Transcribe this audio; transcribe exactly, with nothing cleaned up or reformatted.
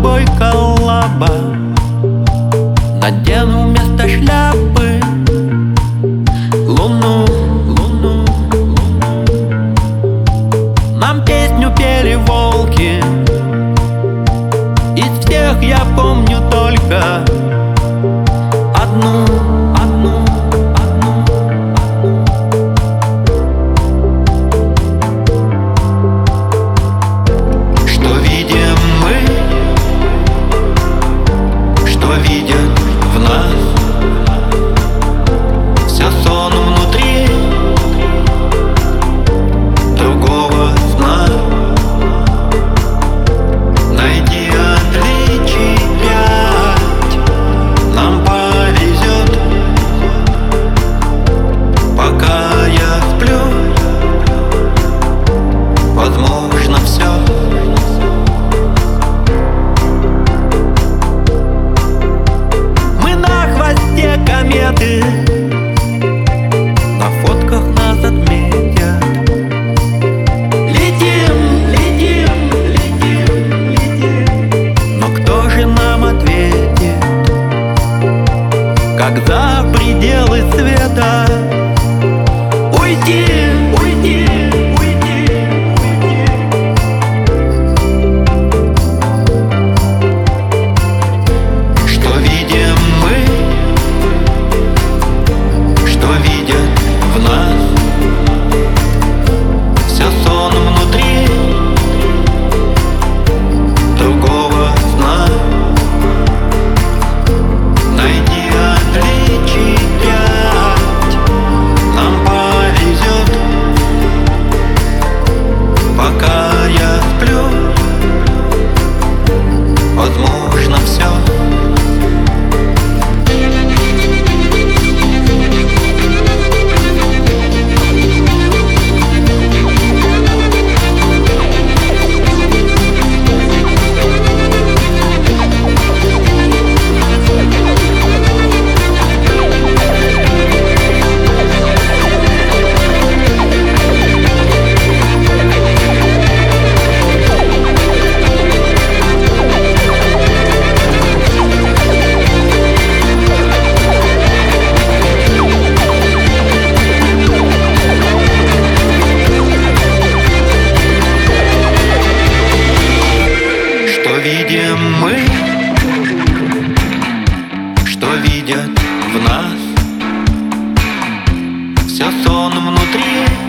тобой коллаба. Надену вместо шляпы луну, луну, луну. Нам песню пели волки. Из всех я помню только одну, одну, одну, одну. Что видим мы, что видят в нас? Все сон внутри другого сна. Найди отличий пять, нам повезет. Пока я сплю, возможно все. Мы на хвосте кометы, на фотках нас отметят. Летим, летим, летим, летим. Но кто же нам ответит, когда пределы света? Уйти, уйти, уйти, уйти. Что видим мы, что видят в нас? Все сон внутри другого сна. Найди отличий пять, нам повезет. Пока я сплю, возможно все. Что видим мы, что видят в нас? Все сон внутри